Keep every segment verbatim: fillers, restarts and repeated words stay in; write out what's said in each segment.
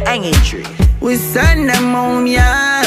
hanging tree. We send them home, yeah.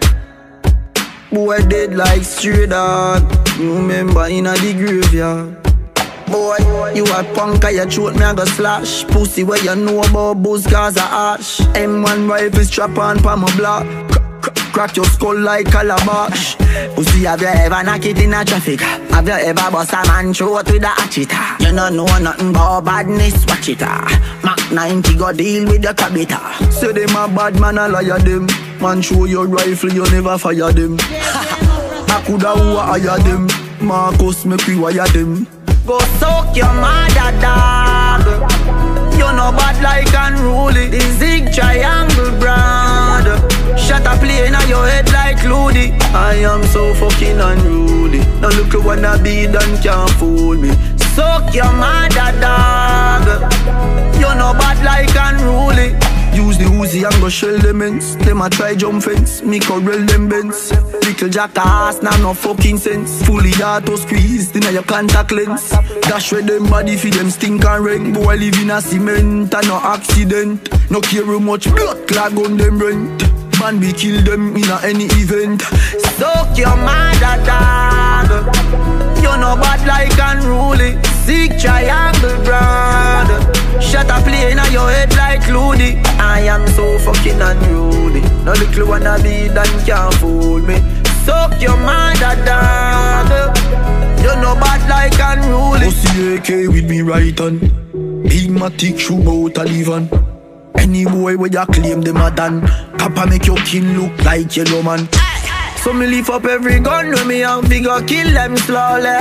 Boy dead like stray dog. You remember in a the graveyard. Boy, you a punk, you throat me a go slash. Pussy where you know about booze cause a ash. M one rifle strap on pa my block. Crack your skull like calabash. Pussy, have you ever knock it in a traffic? Have you ever bust a man throat with a hatcheta? You don't know nothing about badness, watch it. Mac ninety go deal with the cabita. Say them a bad man, a liar them. Man show your rifle, you never fire them. I coulda who hire them. Marcus make we wire them. Go soak your mother, dog. You know bad like unruly. The zig triangle brand. Shut a plane on your head like Ludi. I am so fucking unruly. Now look who wanna be done can't fool me. Soak your mother, dog. You know bad like unruly. Use the Uzi and go shell them ends. Them a try jump fence, me corral them bends. Little jackass, now no fucking sense. Fully auto squeeze, then your contact lens. Dash with them body for them stink and rent. Boy live in a cement and no accident. No care how much blood clog on them rent. Man we kill them in a any event. Soak your mother, dog. You know bad like unruly. Sick triangle brand. Shut a plane on your head like Ludi. I am so fucking unruly. No little wanna be done can't fool me. Suck your mother, dog. You know bad like unruly. Pussy A K with me right on. Big matic shoe bout a live on. Any boy where you claim them a done. Papa make your kin look like yellow man. So me lift up every gun with me and we go kill them slowly.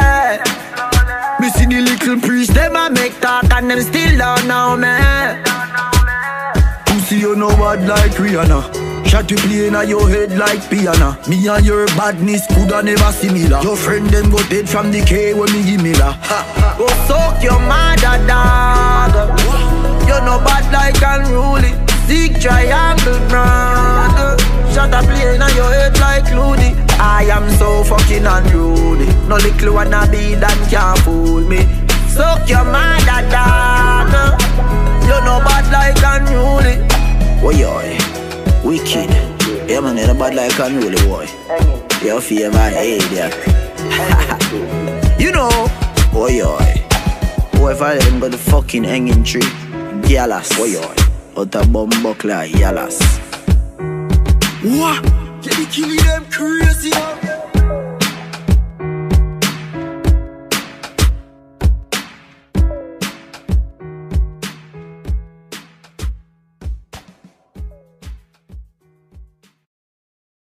Me see the little priest, them a make talk and them still don't know me. Pussy you know bad like Rihanna. Shot you playing on your head like piano. Me and your badness coulda never similar. Your friend them go dead from the K when me give me la. Go soak your mother, dog. You know bad like unruly. Zig triangle brand. Shot a plane on your head like Ludi. I am so fucking unruly. No little wanna be done can't fool me. Suck your mother, dog. You know bad like unruly. Boy, yoy, wicked. Yeah man, you're bad like unruly, boy. Your fear my head, yeah. You know, boy, yoy. Boy, if I let him go the fucking hanging tree. Yalas, boy, yoy. Out a bum buckler, yalas. What? Can you kill them crazy?